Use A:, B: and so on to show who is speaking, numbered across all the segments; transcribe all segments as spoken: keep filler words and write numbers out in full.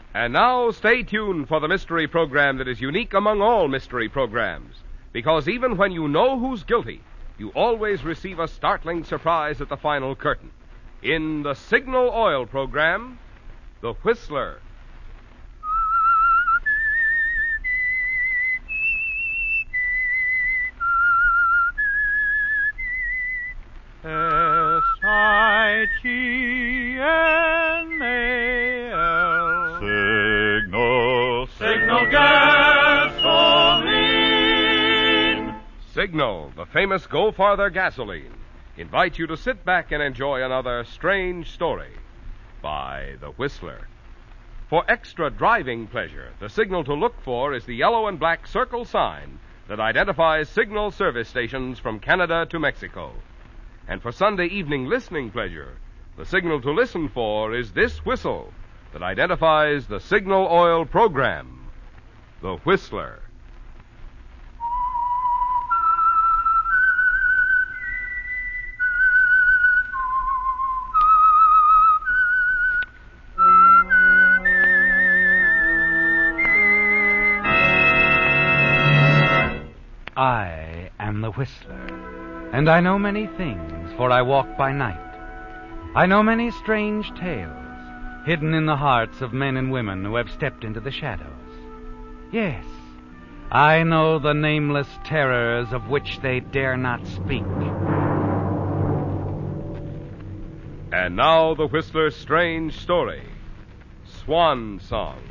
A: And now stay tuned for the mystery program that is unique among all mystery programs. Because even when you know who's guilty, you always receive a startling surprise at the final curtain. In the Signal Oil program, The Whistler.
B: S I G N A L
C: Signal,
B: Signal Gasoline.
A: Signal, the famous Go Farther gasoline, invites you to sit back and enjoy another strange story by The Whistler. For extra driving pleasure, the signal to look for is the yellow and black circle sign that identifies Signal service stations from Canada to Mexico. And for Sunday evening listening pleasure, the signal to listen for is this whistle that identifies the Signal Oil program, The Whistler.
D: I am the Whistler, and I know many things, for I walk by night. I know many strange tales, hidden in the hearts of men and women who have stepped into the shadows. Yes, I know the nameless terrors of which they dare not speak.
A: And now the Whistler's strange story, Swan Song.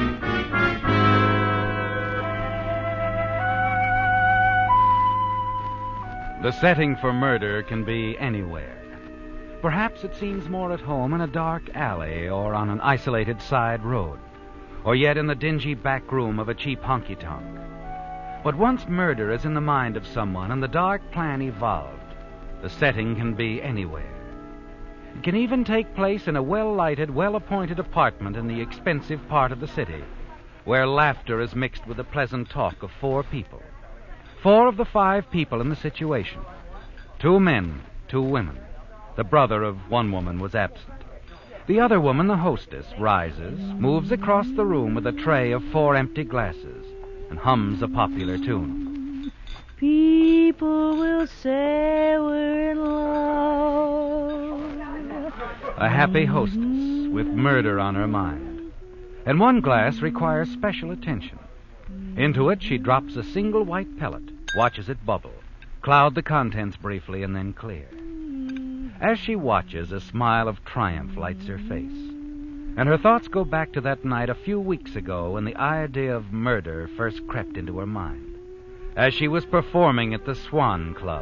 D: The setting for murder can be anywhere. Perhaps it seems more at home in a dark alley or on an isolated side road, or yet in the dingy back room of a cheap honky-tonk. But once murder is in the mind of someone and the dark plan evolved, the setting can be anywhere. It can even take place in a well-lighted, well-appointed apartment in the expensive part of the city, where laughter is mixed with the pleasant talk of four people. Four of the five people in the situation. Two men, two women. The brother of one woman was absent. The other woman, the hostess, rises, moves across the room with a tray of four empty glasses, and hums a popular tune.
E: People will say we're in love.
D: A happy hostess with murder on her mind. And one glass requires special attention. Into it she drops a single white pellet, watches it bubble, cloud the contents briefly, and then clear. As she watches, a smile of triumph lights her face, and her thoughts go back to that night a few weeks ago when the idea of murder first crept into her mind, as she was performing at the Swan Club.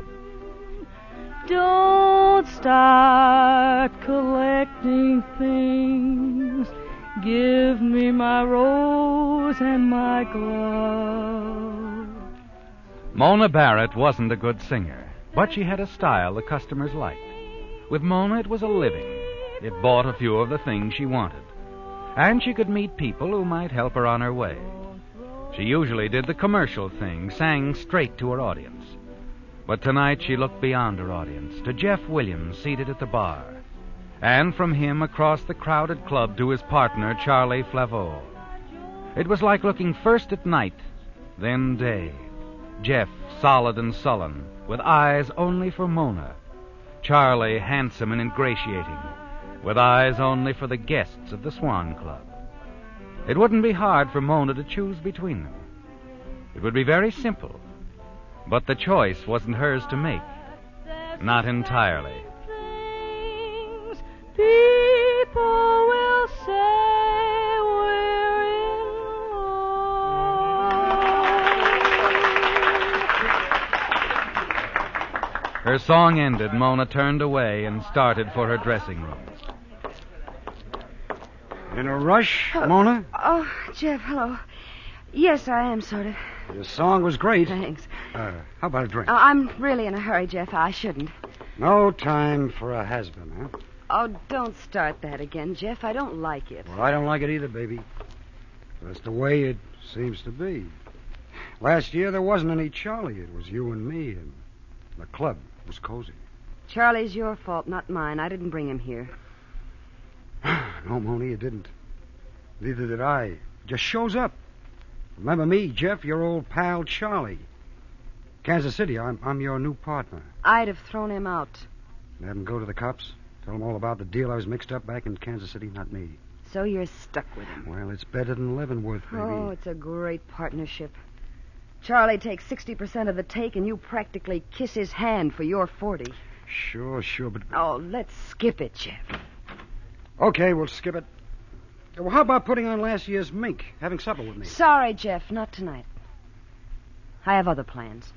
E: Don't start collecting things. Give me my rose and my glove.
D: Mona Barrett wasn't a good singer, but she had a style the customers liked. With Mona, it was a living. It bought a few of the things she wanted. And she could meet people who might help her on her way. She usually did the commercial thing, sang straight to her audience. But tonight she looked beyond her audience, to Jeff Williams seated at the bar, and from him across the crowded club to his partner, Charlie Flaveau. It was like looking first at night, then day. Jeff, solid and sullen, with eyes only for Mona. Charlie, handsome and ingratiating, with eyes only for the guests of the Swan Club. It wouldn't be hard for Mona to choose between them. It would be very simple. But the choice wasn't hers to make. Not entirely.
E: Things people will say we're in love.
D: Her song ended, Mona turned away and started for her dressing room.
F: In a rush, Mona?
G: Oh, Jeff, hello. Yes, I am, sort of.
F: Your song was great.
G: Thanks.
F: Uh, how about a drink?
G: Oh, I'm really in a hurry, Jeff. I shouldn't.
F: No time for a has-been, huh?
G: Oh, don't start that again, Jeff. I don't like it.
F: Well, I don't like it either, baby. That's the way it seems to be. Last year, there wasn't any Charlie. It was you and me, and the club was cozy.
G: Charlie's your fault, not mine. I didn't bring him here.
F: No, Mona, you didn't. Neither did I. Just shows up. Remember me, Jeff, your old pal Charlie. Kansas City, I'm, I'm your new partner.
G: I'd have thrown him out.
F: Have him go to the cops. Tell them all about the deal I was mixed up back in Kansas City, not me.
G: So you're stuck with him.
F: Well, it's better than Leavenworth, baby.
G: Oh, it's a great partnership. Charlie takes sixty percent of the take, and you practically kiss his hand for your forty.
F: Sure, sure, but...
G: Oh, let's skip it, Jeff.
F: Okay, we'll skip it. Well, how about putting on last year's mink, having supper with me?
G: Sorry, Jeff, not tonight. I have other plans.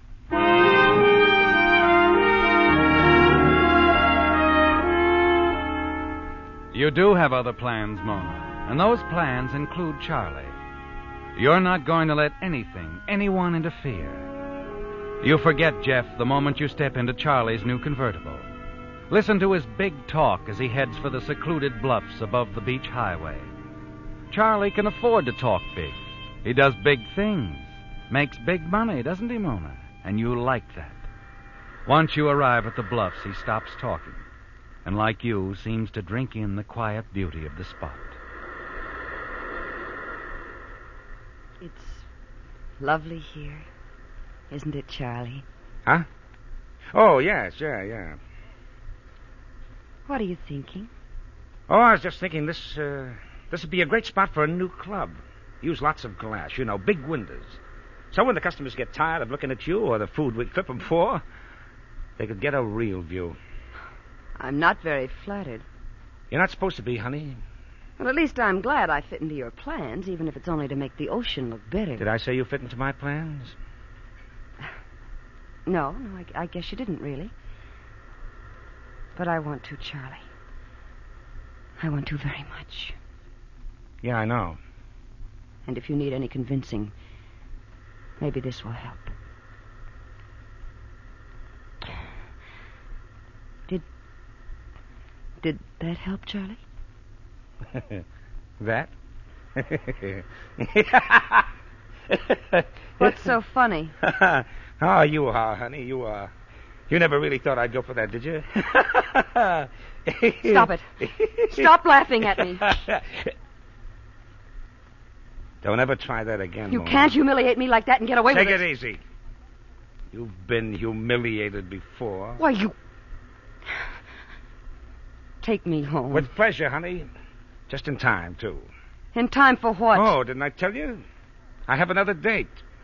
D: You do have other plans, Mona, and those plans include Charlie. You're not going to let anything, anyone interfere. You forget Jeff the moment you step into Charlie's new convertible. Listen to his big talk as he heads for the secluded bluffs above the beach highway. Charlie can afford to talk big. He does big things, makes big money, doesn't he, Mona? And you like that. Once you arrive at the bluffs, he stops talking, and like you, seems to drink in the quiet beauty of the spot.
G: It's lovely here, isn't it, Charlie?
H: Huh? Oh, yes, yeah, yeah.
G: What are you thinking?
H: Oh, I was just thinking this, uh, this would be a great spot for a new club. Use lots of glass, you know, big windows. So when the customers get tired of looking at you or the food we clip them for, they could get a real view.
G: I'm not very flattered.
H: You're not supposed to be, honey.
G: Well, at least I'm glad I fit into your plans, even if it's only to make the ocean look better.
H: Did I say you fit into my plans?
G: No, no, I, I guess you didn't really. But I want to, Charlie. I want to very much.
H: Yeah, I know.
G: And if you need any convincing, maybe this will help. Did... Did that help, Charlie?
H: That?
G: What's so funny?
H: Oh, you are, honey. You are. You never really thought I'd go for that, did you?
G: Stop it. Stop laughing at me.
H: Don't ever try that again,
G: You
H: Mona.
G: can't humiliate me like that and get away
H: Take
G: with
H: it
G: it.
H: easy. You've been humiliated before.
G: Why, you... Take me home.
H: With pleasure, honey. Just in time, too.
G: In time for what?
H: Oh, didn't I tell you? I have another date.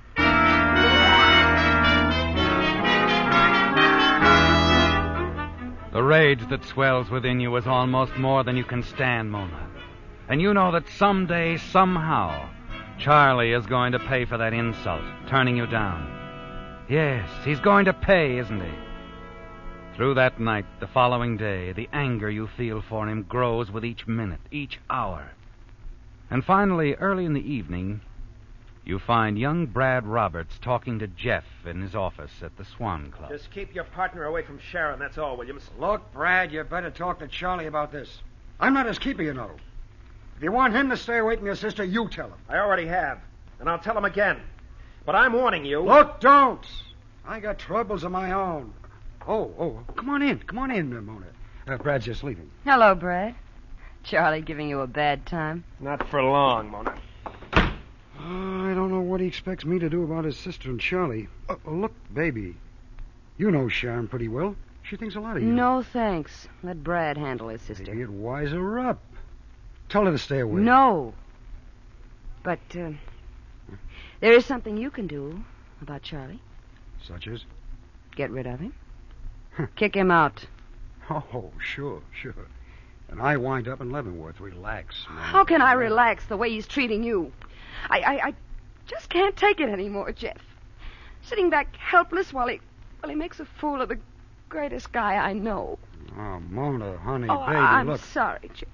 D: The rage that swells within you is almost more than you can stand, Mona. And you know that someday, somehow, Charlie is going to pay for that insult, turning you down. Yes, he's going to pay, isn't he? Through that night, the following day, the anger you feel for him grows with each minute, each hour. And finally, early in the evening, you find young Brad Roberts talking to Jeff in his office at the Swan Club.
I: Just keep your partner away from Sharon, that's all, Williams.
F: Look, Brad, you better talk to Charlie about this. I'm not his keeper, you know. If you want him to stay away from your sister, you tell him.
I: I already have, and I'll tell him again. But I'm warning you.
F: Look, don't. I got troubles of my own. Oh, oh, come on in. Come on in, Mona. Uh, Brad's just leaving.
G: Hello, Brad. Charlie giving you a bad time?
I: Not for long, Mona.
F: Uh, I don't know what he expects me to do about his sister and Charlie. Uh, look, baby, you know Sharon pretty well. She thinks a lot of you.
G: No, thanks. Let Brad handle his sister.
F: Maybe it wise her up. Tell her to stay away.
G: No. But uh, there is something you can do about Charlie.
F: Such as?
G: Get rid of him. Kick him out.
F: Oh, sure, sure. And I wind up in Leavenworth. Relax, man.
G: How can I relax the way he's treating you? I, I, I just can't take it anymore, Jeff. Sitting back helpless while he, while he makes a fool of the greatest guy I know.
F: Oh, Mona, honey,
G: oh,
F: baby,
G: I'm
F: look.
G: sorry, Jeff.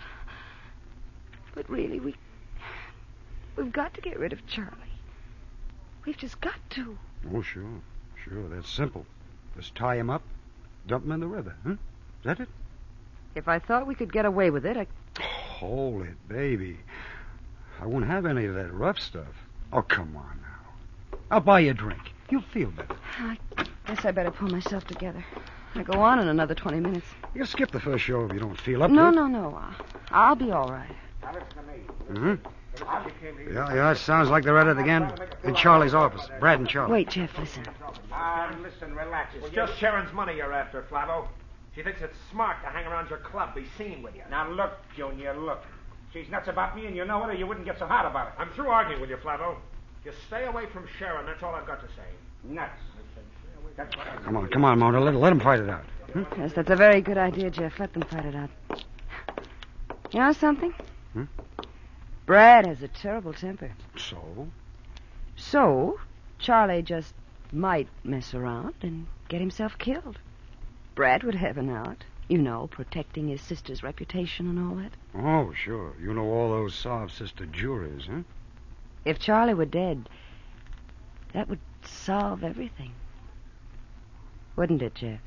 G: But really, we, we've got to get rid of Charlie. We've just got to.
F: Oh, sure, sure. That's simple. Just tie him up, dump him in the river, huh? Is that it?
G: If I thought we could get away with it, I...
F: Hold it, baby. I won't have any of that rough stuff. Oh, come on now. I'll buy you a drink. You'll feel better.
G: I guess I better pull myself together. I go on in another twenty minutes.
F: You skip the first show if you don't feel up
G: No,
F: to it.
G: no, no. I'll, I'll be all right.
H: Now listen to me.
F: Mm-hmm. Yeah, yeah, it sounds like they're at it again. In Charlie's office. Brad and Charlie.
G: Wait, Jeff, listen.
H: Ah, listen, relax.
I: It's just Sharon's money you're after, Flavo. She thinks it's smart to hang around your club, be seen with you.
H: Now look, Junior, look. She's nuts about me, and you know it, or you wouldn't get so hot about it.
I: I'm through arguing with you, Flavo. Just stay away from Sharon. That's all I've got to say.
H: Nuts. That's what I
F: Come on, come on, Mona. Let, let them fight it out. Hmm?
G: Yes, that's a very good idea, Jeff. Let them fight it out. You know something?
F: Hmm?
G: Brad has a terrible temper.
F: So?
G: So, Charlie just might mess around and get himself killed. Brad would have an out. You know, protecting his sister's reputation and all that.
F: Oh, sure. You know all those soft sister juries, huh?
G: If Charlie were dead, that would solve everything. Wouldn't it, Jeff?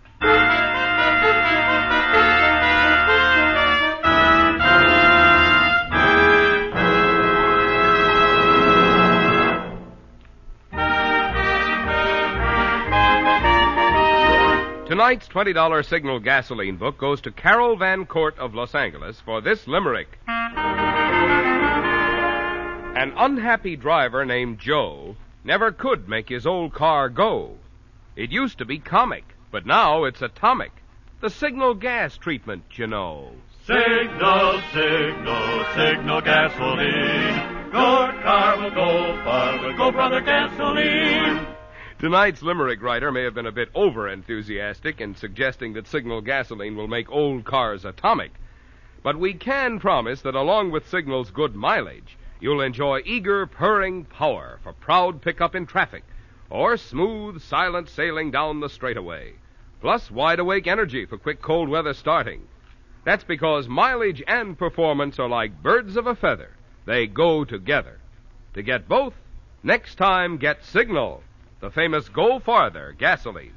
A: Tonight's twenty dollars Signal gasoline book goes to Carol Van Court of Los Angeles for this limerick. An unhappy driver named Joe never could make his old car go. It used to be comic, but now it's atomic. The Signal gas treatment, you know.
C: Signal, signal, signal gasoline. Your car will go far, will go, brother, gasoline.
A: Tonight's limerick writer may have been a bit over-enthusiastic in suggesting that Signal gasoline will make old cars atomic. But we can promise that along with Signal's good mileage, you'll enjoy eager, purring power for proud pickup in traffic, or smooth, silent sailing down the straightaway, plus wide-awake energy for quick cold weather starting. That's because mileage and performance are like birds of a feather. They go together. To get both, next time get Signal, the famous Go Farther gasoline.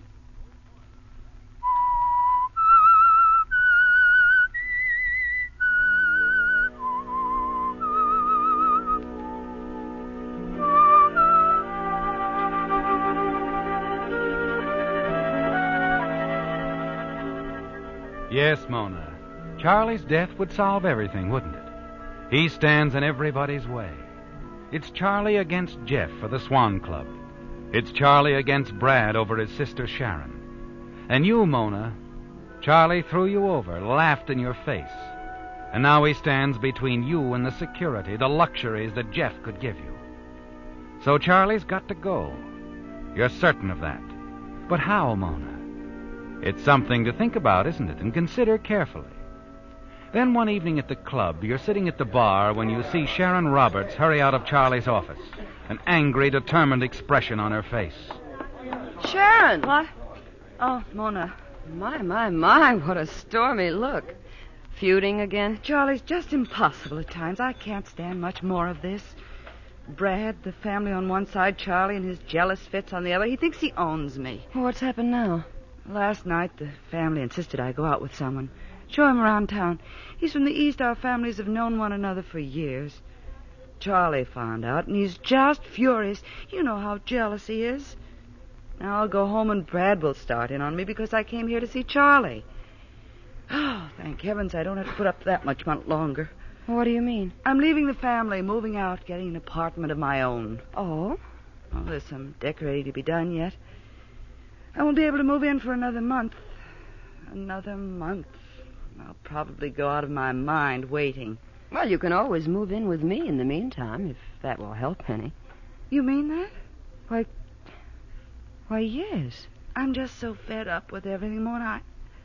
D: Yes, Mona. Charlie's death would solve everything, wouldn't it? He stands in everybody's way. It's Charlie against Jeff for the Swan Club. It's Charlie against Brad over his sister Sharon. And you, Mona, Charlie threw you over, laughed in your face. And now he stands between you and the security, the luxuries that Jeff could give you. So Charlie's got to go. You're certain of that. But how, Mona? It's something to think about, isn't it? And consider carefully. Then one evening at the club, you're sitting at the bar when you see Sharon Roberts hurry out of Charlie's office, an angry, determined expression on her face.
G: Sharon! What? Oh, Mona. My, my, my, what a stormy look. Feuding again?
E: Charlie's just impossible at times. I can't stand much more of this. Brad, the family on one side, Charlie and his jealous fits on the other. He thinks he owns me.
G: What's happened now?
E: Last night, the family insisted I go out with someone. Show him around town. He's from the East. Our families have known one another for years. Charlie found out, and he's just furious. You know how jealous he is. Now I'll go home, and Brad will start in on me because I came here to see Charlie. Oh, thank heavens I don't have to put up that much longer.
G: What do you mean?
E: I'm leaving the family, moving out, getting an apartment of my own.
G: Oh?
E: Well, there's some decorating to be done yet. I won't be able to move in for another month. Another month. I'll probably go out of my mind waiting.
G: Well, you can always move in with me in the meantime, if that will help any.
E: You mean that?
G: Why, why, yes.
E: I'm just so fed up with everything, Mona. I...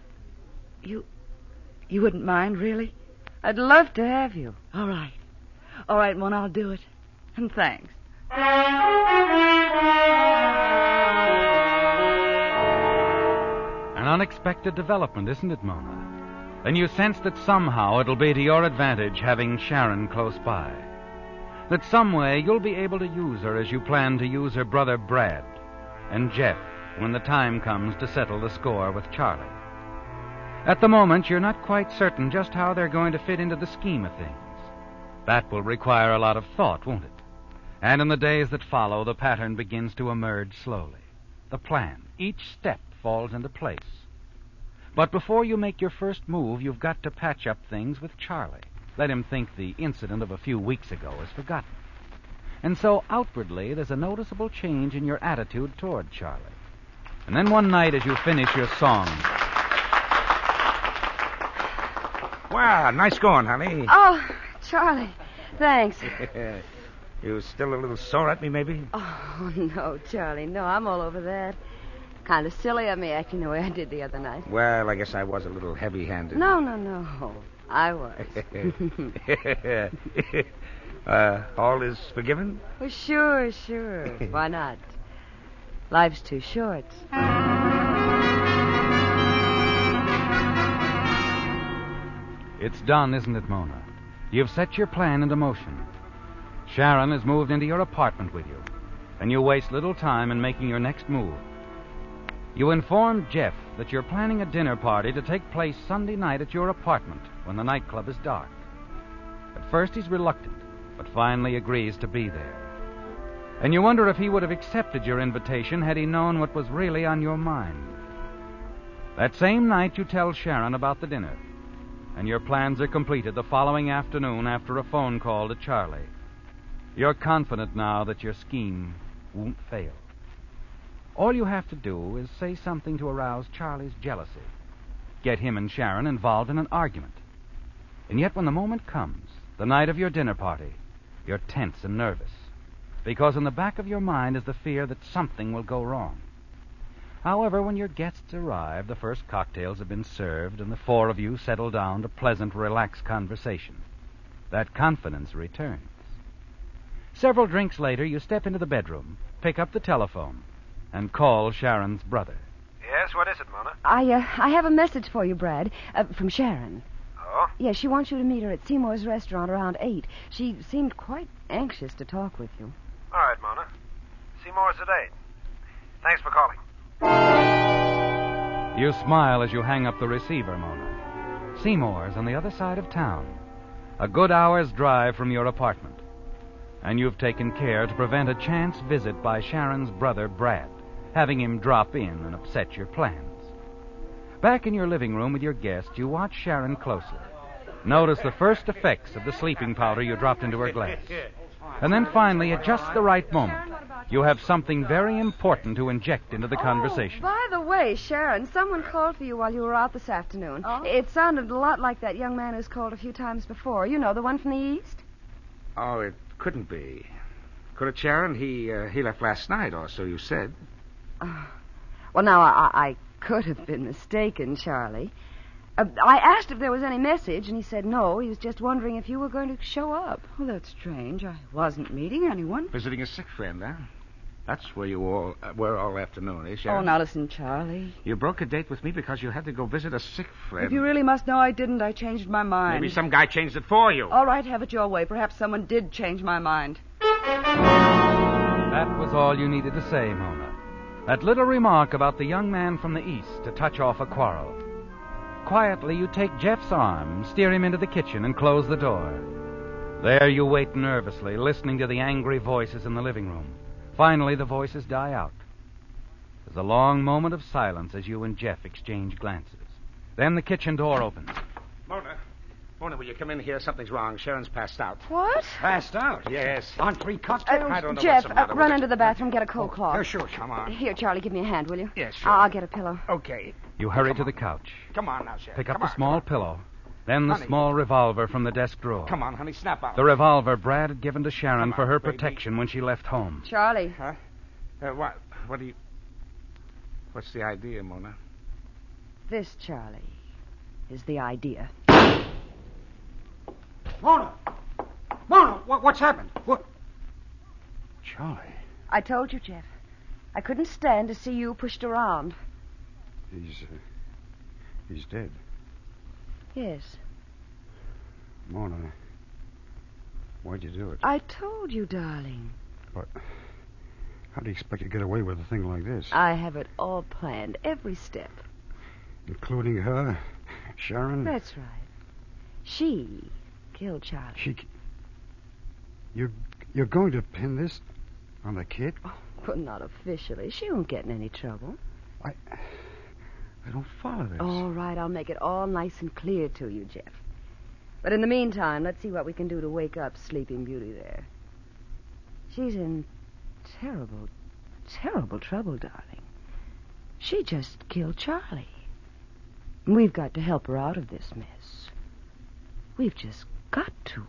E: You, you wouldn't mind, really?
G: I'd love to have you.
E: All right. All right, Mona, I'll do it. And thanks.
D: An unexpected development, isn't it, Mona? And you sense that somehow it'll be to your advantage having Sharon close by. That some way you'll be able to use her as you plan to use her brother Brad and Jeff when the time comes to settle the score with Charlie. At the moment, you're not quite certain just how they're going to fit into the scheme of things. That will require a lot of thought, won't it? And in the days that follow, the pattern begins to emerge slowly. The plan, each step falls into place. But before you make your first move, you've got to patch up things with Charlie. Let him think the incident of a few weeks ago is forgotten. And so outwardly there's a noticeable change in your attitude toward Charlie. And then one night as you finish your song...
H: Wow, nice going, honey.
G: Oh, Charlie, thanks.
H: You still a little sore at me, maybe?
G: Oh, no, Charlie, no, I'm all over that. Kind of silly of me acting the way I did the other night.
H: Well, I guess I was a little heavy-handed.
G: No, no, no. I was.
H: uh, all is forgiven?
G: Well, sure, sure. Why not? Life's too short.
D: It's done, isn't it, Mona? You've set your plan into motion. Sharon has moved into your apartment with you, and you waste little time in making your next move. You inform Jeff that you're planning a dinner party to take place Sunday night at your apartment when the nightclub is dark. At first he's reluctant, but finally agrees to be there. And you wonder if he would have accepted your invitation had he known what was really on your mind. That same night you tell Sharon about the dinner, and your plans are completed the following afternoon after a phone call to Charlie. You're confident now that your scheme won't fail. All you have to do is say something to arouse Charlie's jealousy, get him and Sharon involved in an argument. And yet when the moment comes, the night of your dinner party, you're tense and nervous, because in the back of your mind is the fear that something will go wrong. However, when your guests arrive, the first cocktails have been served, and the four of you settle down to pleasant, relaxed conversation. That confidence returns. Several drinks later, you step into the bedroom, pick up the telephone, and call Sharon's brother.
I: Yes, what is it, Mona?
G: I, uh, I have a message for you, Brad, uh, from Sharon.
I: Oh?
G: Yeah, she wants you to meet her at Seymour's restaurant around eight. She seemed quite anxious to talk with you.
I: All right, Mona. Seymour's at eight. Thanks for calling.
D: You smile as you hang up the receiver, Mona. Seymour's on the other side of town, a good hour's drive from your apartment. And you've taken care to prevent a chance visit by Sharon's brother, Brad, having him drop in and upset your plans. Back in your living room with your guest, you watch Sharon closely. Notice the first effects of the sleeping powder you dropped into her glass. And then finally, at just the right moment, you have something very important to inject into the conversation.
G: Oh, by the way, Sharon, someone called for you while you were out this afternoon. Oh? It sounded a lot like that young man who's called a few times before. You know, the one from the East?
H: Oh, it couldn't be. Could it, Sharon? He uh, he left last night, or so you said.
G: Uh, well, now, I, I could have been mistaken, Charlie. Uh, I asked if there was any message, and he said no. He was just wondering if you were going to show up.
E: Well, that's strange. I wasn't meeting anyone.
H: Visiting a sick friend, huh? That's where you all uh, were all afternoon, eh, Sharon?
E: Oh, now listen, Charlie.
H: You broke a date with me because you had to go visit a sick friend.
E: If you really must know I didn't, I changed my mind.
H: Maybe some guy changed it for you.
E: All right, have it your way. Perhaps someone did change my mind.
D: That was all you needed to say, Mona. That little remark about the young man from the East to touch off a quarrel. Quietly, you take Jeff's arm, steer him into the kitchen, and close the door. There you wait nervously, listening to the angry voices in the living room. Finally, the voices die out. There's a long moment of silence as you and Jeff exchange glances. Then the kitchen door opens.
H: Mona, Mona, will you come in here? Something's wrong. Sharon's passed out.
G: What?
F: Passed out?
H: Yes.
F: On three cocktails?
H: I don't know
G: Jeff,
H: what's the matter
G: uh,
H: with
G: run
H: it.
G: into the bathroom, get a cold cloth.
F: Yeah, sure, come on.
G: Here, Charlie, give me a hand, will you?
H: Yes, sure.
G: I'll get a pillow.
H: Okay.
D: You hurry
H: Come
D: to
H: on.
D: the couch,
H: Come on now, Sharon.
D: pick up
H: Come
D: the
H: on,
D: small
H: come on.
D: pillow, then the
H: Honey.
D: small revolver from the desk drawer.
H: Come on, honey, snap out.
D: The revolver Brad had given to Sharon
H: Come
D: for
H: on,
D: her
H: baby.
D: protection when she left home.
G: Charlie.
H: Huh? Uh, what? What do you... What's the idea, Mona?
G: This, Charlie, is the idea.
F: Mona! Mona, what, what's happened? What?
D: Charlie.
G: I told you, Jeff. I couldn't stand to see you pushed around.
F: He's, uh, he's dead.
G: Yes.
F: Mona, why'd you do it?
G: I told you, darling.
F: But how do you expect to get away with a thing like this?
G: I have it all planned, every step.
F: Including her, Sharon?
G: That's right. She killed Charlie.
F: She... You're, you're going to pin this on the kid?
G: Oh, well, not officially. She won't get in any trouble.
F: I... I don't follow this.
G: All right, I'll make it all nice and clear to you, Jeff. But in the meantime, let's see what we can do to wake up Sleeping Beauty there. She's in terrible, terrible trouble, darling. She just killed Charlie. We've got to help her out of this mess. We've just got to.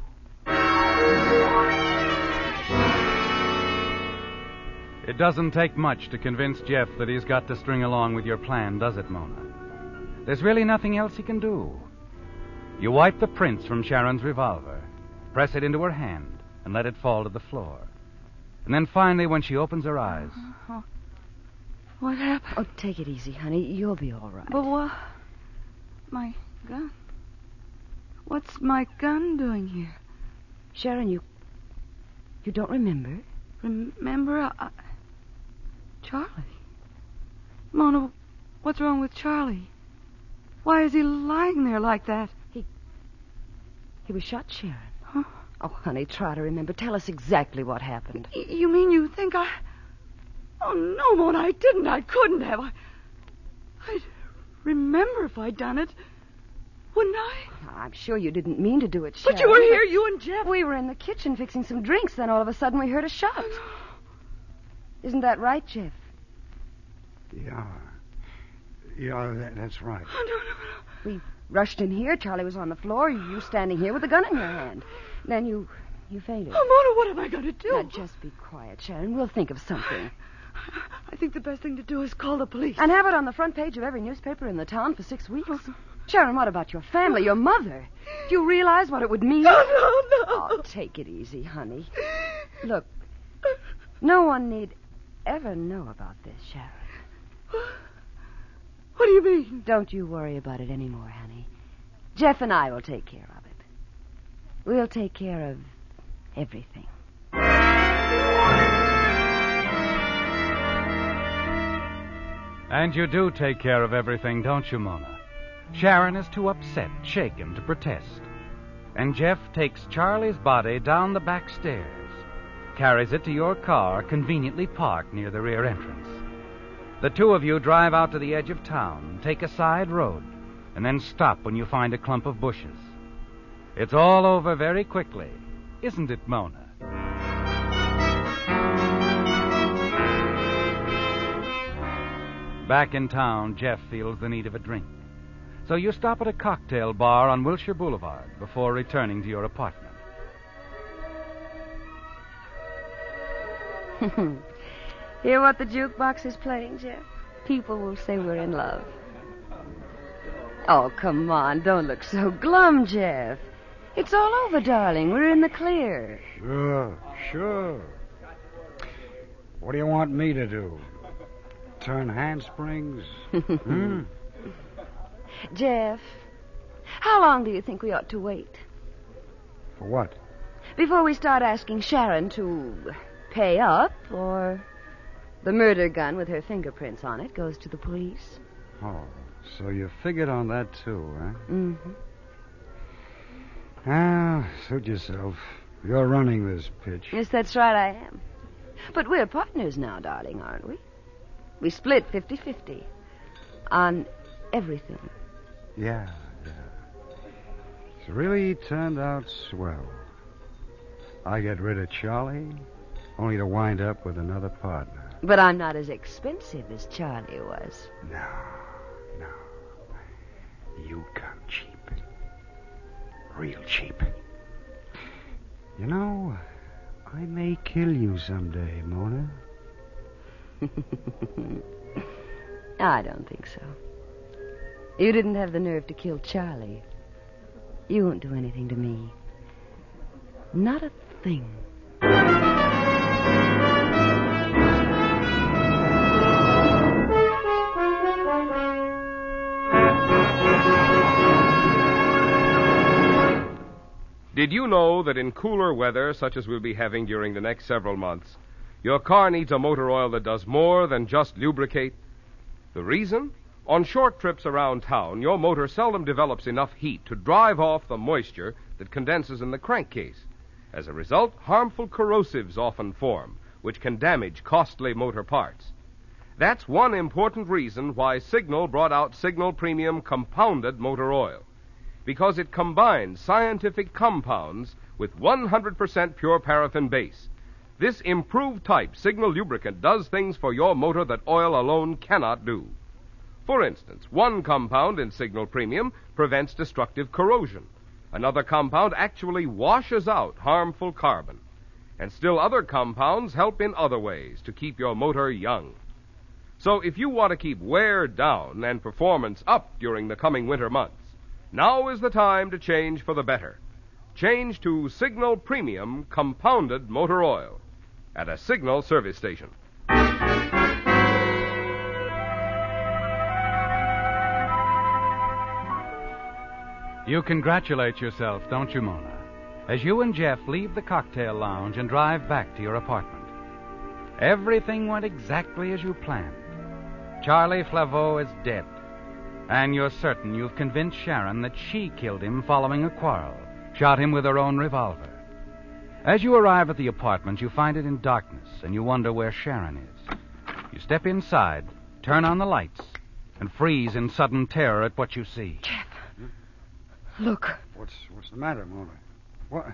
D: It doesn't take much to convince Jeff that he's got to string along with your plan, does it, Mona? There's really nothing else he can do. You wipe the prints from Sharon's revolver, press it into her hand, and let it fall to the floor. And then finally, when she opens her eyes...
E: Uh, what happened?
G: Oh, take it easy, honey. You'll be all right.
E: But what? My gun? What's my gun doing here?
G: Sharon, you... You don't remember?
E: Remember? I... Charlie. Mona, what's wrong with Charlie? Why is he lying there like that?
G: He... He was shot, Sharon.
E: Huh?
G: Oh, honey, try to remember. Tell us exactly what happened.
E: Y- you mean you think I... Oh, no, Mona, I didn't. I couldn't have. I... I'd remember if I'd done it. Wouldn't I?
G: I'm sure you didn't mean to do it, Sharon.
E: But you were here, you and Jeff.
G: We were in the kitchen fixing some drinks, then all of a sudden we heard a shot. Isn't that right, Jeff?
F: Yeah. Yeah, that, that's right.
E: Oh, no, no, no.
G: We rushed in here. Charlie was on the floor. You standing here with a gun in your hand. Then you... you fainted.
E: Oh, Mona, what am I going to do?
G: Now, just be quiet, Sharon. We'll think of something.
E: I think the best thing to do is call the police.
G: And have it on the front page of every newspaper in the town for six weeks. Oh. Sharon, what about your family, your mother? Do you realize what it would mean?
E: No, no, no.
G: Oh, take it easy, honey. Look, no one need ever know about this, Sharon.
E: What do you mean?
G: Don't you worry about it anymore, honey. Jeff and I will take care of it. We'll take care of everything.
D: And you do take care of everything, don't you, Mona? Sharon is too upset, shaken, to protest. And Jeff takes Charlie's body down the back stairs, carries it to your car, conveniently parked near the rear entrance. The two of you drive out to the edge of town, take a side road, and then stop when you find a clump of bushes. It's all over very quickly, isn't it, Mona? Back in town, Jeff feels the need of a drink. So you stop at a cocktail bar on Wilshire Boulevard before returning to your apartment.
G: Hear what the jukebox is playing, Jeff? People will say we're in love. Oh, come on. Don't look so glum, Jeff. It's all over, darling. We're in the clear.
F: Sure, sure. What do you want me to do? Turn handsprings? hmm?
G: Jeff, how long do you think we ought to wait?
F: For what?
G: Before we start asking Sharon to pay up, or the murder gun with her fingerprints on it goes to the police.
F: Oh, so you figured on that too, huh?
G: Mm-hmm.
F: Ah, suit yourself. You're running this pitch.
G: Yes, that's right, I am. But we're partners now, darling, aren't we? We split fifty-fifty on everything.
F: Yeah, yeah. It's really turned out swell. I get rid of Charlie, only to wind up with another partner.
G: But I'm not as expensive as Charlie was.
F: No, no. You come cheap. Real cheap. You know, I may kill you someday, Mona.
G: I don't think so. You didn't have the nerve to kill Charlie. You won't do anything to me. Not a thing.
A: Did you know that in cooler weather, such as we'll be having during the next several months, your car needs a motor oil that does more than just lubricate? The reason? On short trips around town, your motor seldom develops enough heat to drive off the moisture that condenses in the crankcase. As a result, harmful corrosives often form, which can damage costly motor parts. That's one important reason why Signal brought out Signal Premium Compounded Motor Oil. because it combines scientific compounds with one hundred percent pure paraffin base. This improved type Signal lubricant does things for your motor that oil alone cannot do. For instance, one compound in Signal Premium prevents destructive corrosion. Another compound actually washes out harmful carbon. And still other compounds help in other ways to keep your motor young. So if you want to keep wear down and performance up during the coming winter months, now is the time to change for the better. Change to Signal Premium Compounded Motor Oil at a Signal service station.
D: You congratulate yourself, don't you, Mona, as you and Jeff leave the cocktail lounge and drive back to your apartment. Everything went exactly as you planned. Charlie Flaveau is dead, and you're certain you've convinced Sharon that she killed him following a quarrel, shot him with her own revolver. As you arrive at the apartment, you find it in darkness, and you wonder where Sharon is. You step inside, turn on the lights, and freeze in sudden terror at what you see.
G: Jeff, look.
F: What's what's the matter, Mona? What?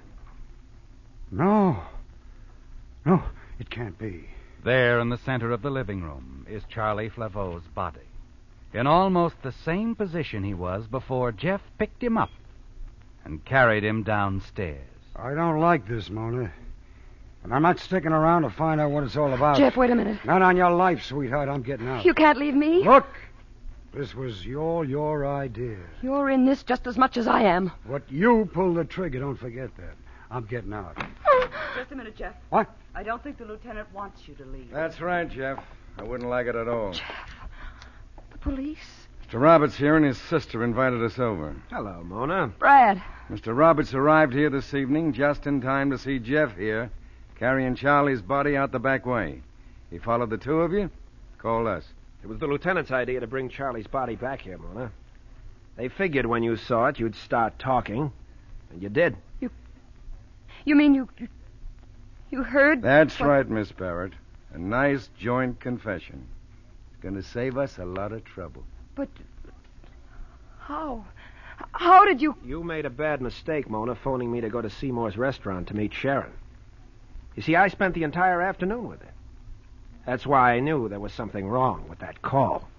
F: No. No, it can't be.
D: There in the center of the living room is Charlie Flaveau's body, in almost the same position he was before Jeff picked him up and carried him downstairs.
F: I don't like this, Mona. And I'm not sticking around to find out what it's all about.
G: Jeff, wait a minute.
F: Not on your life, sweetheart. I'm getting out.
G: You can't leave me.
F: Look! This was all your idea.
G: You're in this just as much as I am.
F: What you pulled the trigger, don't forget that. I'm getting out.
E: Just a minute, Jeff.
F: What?
E: I don't think the lieutenant wants you to leave.
J: That's right, Jeff. I wouldn't like it at all.
G: Jeff, the police.
J: Mister Roberts here and his sister invited us over.
I: Hello, Mona.
G: Brad.
J: Mister Roberts arrived here this evening just in time to see Jeff here, carrying Charlie's body out the back way. He followed the two of you, called us.
I: It was the lieutenant's idea to bring Charlie's body back here, Mona. They figured when you saw it, you'd start talking. And you did.
G: You... You mean you... You, you heard...
J: That's
G: what...
J: right, Miss Barrett. A nice joint confession. It's going to save us a lot of trouble.
G: But... How? How did you...
I: You made a bad mistake, Mona, phoning me to go to Seymour's restaurant to meet Sharon. You see, I spent the entire afternoon with her. That's why I knew there was something wrong with that call.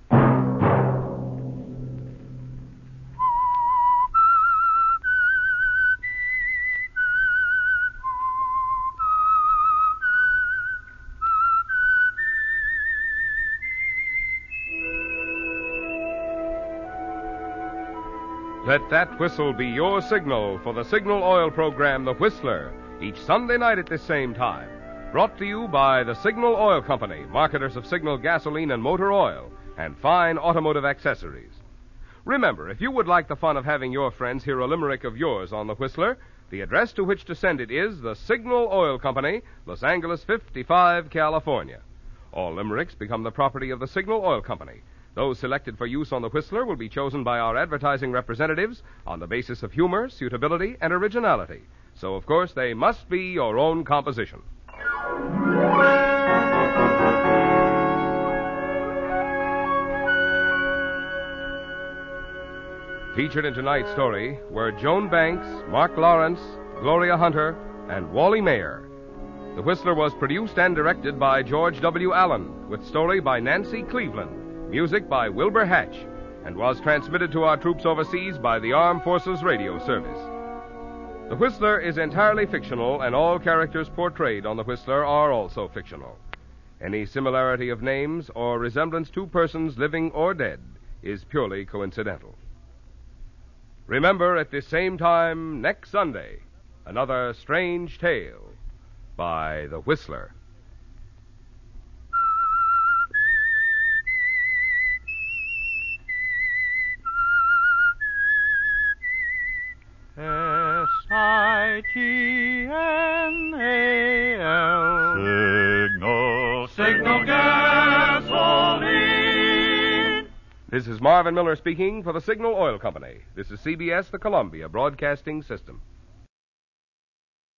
A: Let that whistle be your signal for the Signal Oil program, The Whistler, each Sunday night at this same time. Brought to you by the Signal Oil Company, marketers of Signal gasoline and motor oil, and fine automotive accessories. Remember, if you would like the fun of having your friends hear a limerick of yours on the Whistler, the address to which to send it is the Signal Oil Company, Los Angeles fifty-five, California. All limericks become the property of the Signal Oil Company. Those selected for use on the Whistler will be chosen by our advertising representatives on the basis of humor, suitability, and originality. So, of course, they must be your own composition. Featured in tonight's story were Joan Banks, Mark Lawrence, Gloria Hunter, and Wally Mayer. The Whistler was produced and directed by George W. Allen, with story by Nancy Cleveland. Music by Wilbur Hatch, and was transmitted to our troops overseas by the Armed Forces Radio Service. The Whistler is entirely fictional, and all characters portrayed on The Whistler are also fictional. Any similarity of names or resemblance to persons living or dead is purely coincidental. Remember, at this same time next Sunday, another strange tale by The Whistler.
B: S I G N A L
C: Signal, Signal gasoline.
A: This is Marvin Miller speaking for the Signal Oil Company. This is C B S, the Columbia Broadcasting System.